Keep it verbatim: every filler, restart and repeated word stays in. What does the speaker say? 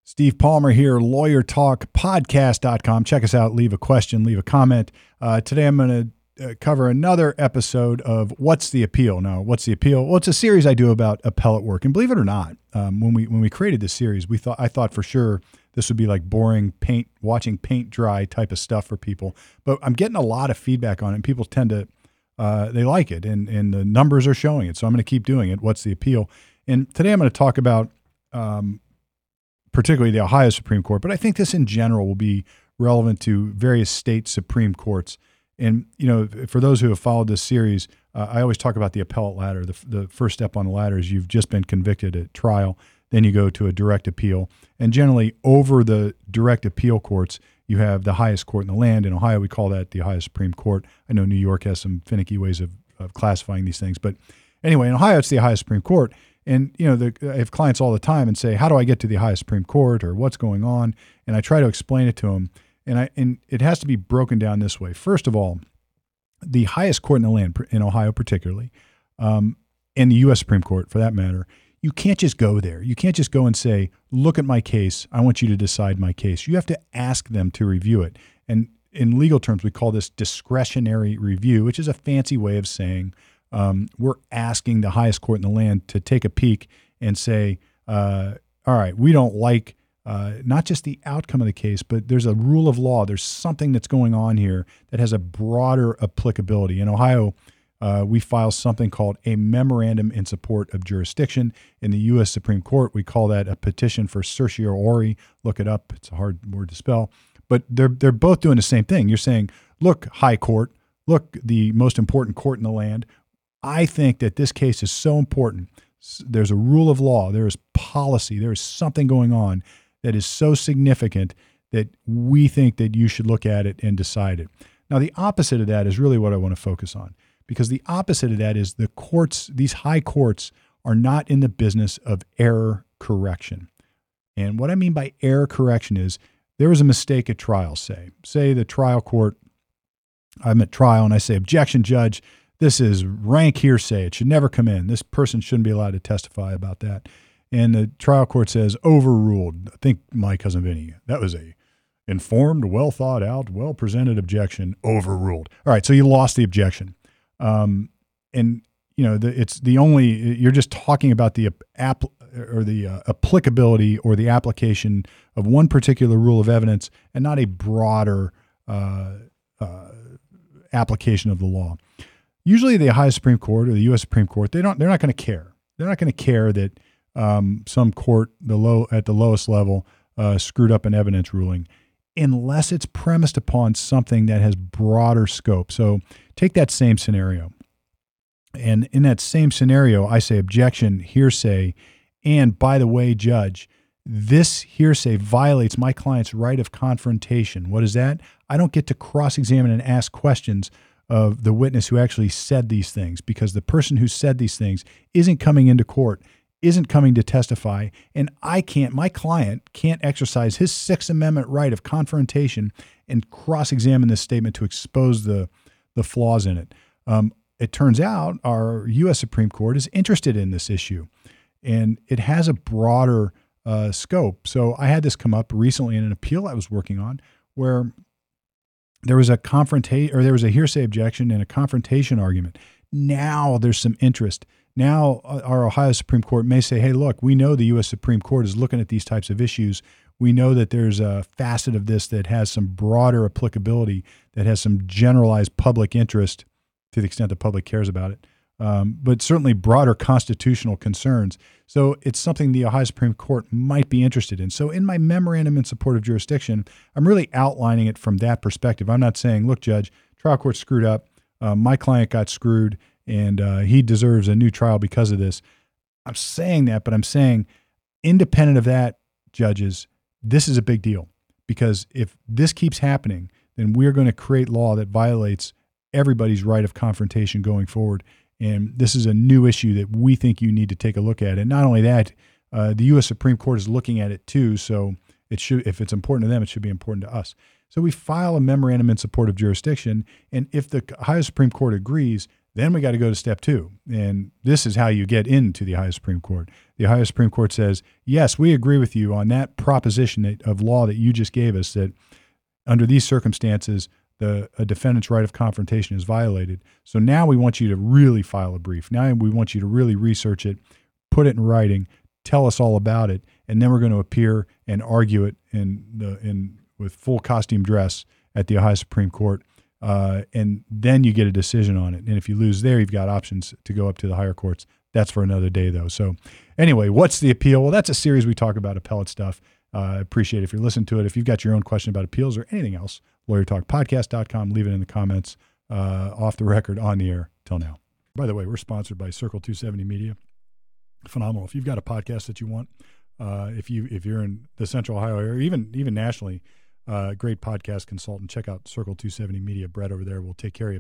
Steve Palmer here, lawyer talk podcast dot com. Check us out. Leave a question, leave a comment. Uh, today I'm going to uh, cover another episode of What's the Appeal? Now, What's the Appeal? Well, it's a series I do about appellate work. And believe it or not, um, when we when we created this series, we thought I thought for sure this would be like boring paint, watching paint dry type of stuff for people. But I'm getting a lot of feedback on it, and people tend to, uh, they like it, and, and the numbers are showing it. So I'm going to keep doing it. What's the Appeal? And today I'm going to talk about um, particularly the Ohio Supreme Court, but I think this in general will be relevant to various state Supreme Courts. And, you know, for those who have followed this series, uh, I always talk about the appellate ladder. The, the first step on the ladder is you've just been convicted at trial, then you go to a direct appeal. And generally over the direct appeal courts, you have the highest court in the land. In Ohio, we call that the Ohio Supreme Court. I know New York has some finicky ways of, of classifying these things. But anyway, in Ohio, it's the Ohio Supreme Court. And, you know, the, I have clients all the time and say, how do I get to the Ohio Supreme Court, or what's going on? And I try to explain it to them. And I and it has to be broken down this way. First of all, the highest court in the land, in Ohio particularly, um, and the U S Supreme Court for that matter, you can't just go there. You can't just go and say, look at my case. I want you to decide my case. You have to ask them to review it. And in legal terms, we call this discretionary review, which is a fancy way of saying Um, we're asking the highest court in the land to take a peek and say, uh, all right, we don't like uh, not just the outcome of the case, but there's a rule of law. There's something that's going on here that has a broader applicability. In Ohio, uh, we file something called a memorandum in support of jurisdiction. In the U S Supreme Court, we call that a petition for certiorari. Look it up. It's a hard word to spell. But they're they're both doing the same thing. You're saying, look, high court, look, the most important court in the land, I think that this case is so important. There's a rule of law. There is policy. There is something going on that is so significant that we think that you should look at it and decide it. Now, the opposite of that is really what I want to focus on, because the opposite of that is the courts, these high courts, are not in the business of error correction. And what I mean by error correction is there was a mistake at trial, say. Say the trial court, I'm at trial and I say, objection, judge, this is rank hearsay. It should never come in. This person shouldn't be allowed to testify about that. And the trial court says, overruled. I think my cousin Vinny, that was a informed, well thought out, well presented objection, overruled. All right, so you lost the objection. Um, and, you know, the, it's the only, you're just talking about the app or the uh, applicability or the application of one particular rule of evidence and not a broader uh, uh, application of the law. Usually the Ohio Supreme Court or the U S Supreme Court, they don't, they're not going to care. They're not going to care that um, some court the low at the lowest level uh, screwed up an evidence ruling, unless it's premised upon something that has broader scope. So take that same scenario. And in that same scenario, I say objection, hearsay, and by the way, judge, this hearsay violates my client's right of confrontation. What is that? I don't get to cross-examine and ask questions of the witness who actually said these things, because the person who said these things isn't coming into court, isn't coming to testify, and I can't, my client can't exercise his Sixth Amendment right of confrontation and cross-examine this statement to expose the, the flaws in it. Um, it turns out our U S Supreme Court is interested in this issue, and it has a broader uh, scope. So I had this come up recently in an appeal I was working on where there was a confrontation, or there was a hearsay objection and a confrontation argument. Now there's some interest. Now our Ohio Supreme Court may say, hey, look, we know the U S Supreme Court is looking at these types of issues. We know that there's a facet of this that has some broader applicability, that has some generalized public interest to the extent the public cares about it, um, but certainly broader constitutional concerns. So it's something the Ohio Supreme Court might be interested in. So in my memorandum in support of jurisdiction, I'm really outlining it from that perspective. I'm not saying, look, judge, trial court screwed up. Uh, my client got screwed, and uh, he deserves a new trial because of this. I'm saying that, but I'm saying independent of that, judges, this is a big deal, because if this keeps happening, then we're going to create law that violates everybody's right of confrontation going forward. And this is a new issue that we think you need to take a look at. And not only that, uh, the U S Supreme Court is looking at it too. So it should, if it's important to them, it should be important to us. So we file a memorandum in support of jurisdiction. And if the Ohio Supreme Court agrees, then we got to go to step two. And this is how you get into the Ohio Supreme Court. the Ohio Supreme Court says, yes, we agree with you on that proposition that, of law that you just gave us, that under these circumstances, the a defendant's right of confrontation is violated. So now we want you to really file a brief. Now we want you to really research it, put it in writing, tell us all about it, and then we're going to appear and argue it in the in with full costume dress at the Ohio Supreme Court. Uh, and then you get a decision on it. And if you lose there, you've got options to go up to the higher courts. That's for another day, though. So anyway, what's the appeal? Well, that's a series we talk about appellate stuff. Uh, I appreciate it if you're listening to it. If you've got your own question about appeals or anything else, lawyer talk podcast dot com. Leave it in the comments, uh, off the record, on the air. Till now. By the way, we're sponsored by Circle two seventy Media. Phenomenal. If you've got a podcast that you want, uh, if you if you're in the Central Ohio area, or even even nationally, uh, great podcast consultant. Check out Circle two seventy Media. Brett over there will take care of you.